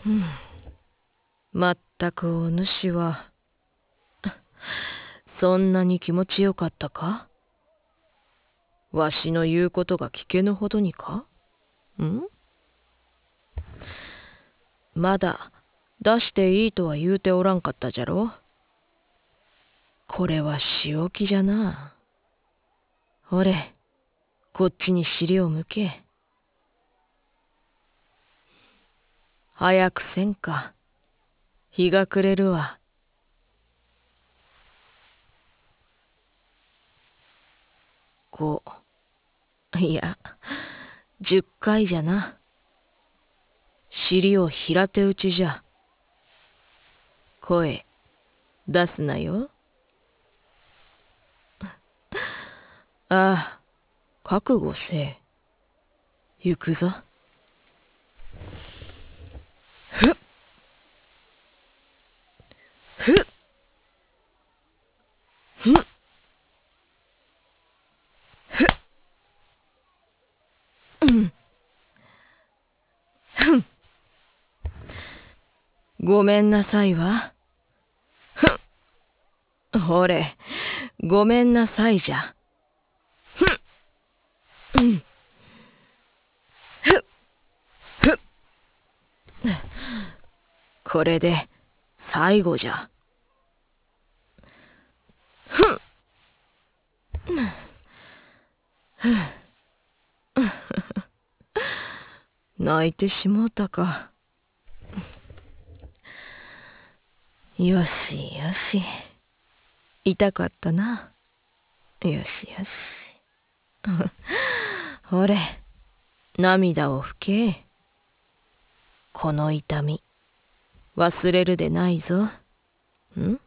まったくお主はそんなに気持ちよかったか？わしの言うことが聞けぬほどにか？まだ出していいとは言うておらんかったじゃろ。これは仕置きじゃな。ほれ、こっちに尻を向け。早くせんか。日が暮れるわ。いや、10回じゃな。尻を平手打ちじゃ。声出すなよ。ああ、覚悟せえ。行くぞ。ふっふっふっふっごめんなさいわ。ほれ、ごめんなさいじゃ。これで最後じゃ。泣いてしもうたか。よしよし。痛かったな。よしよし。ほれ、涙を拭け。この痛み、忘れるでないぞ。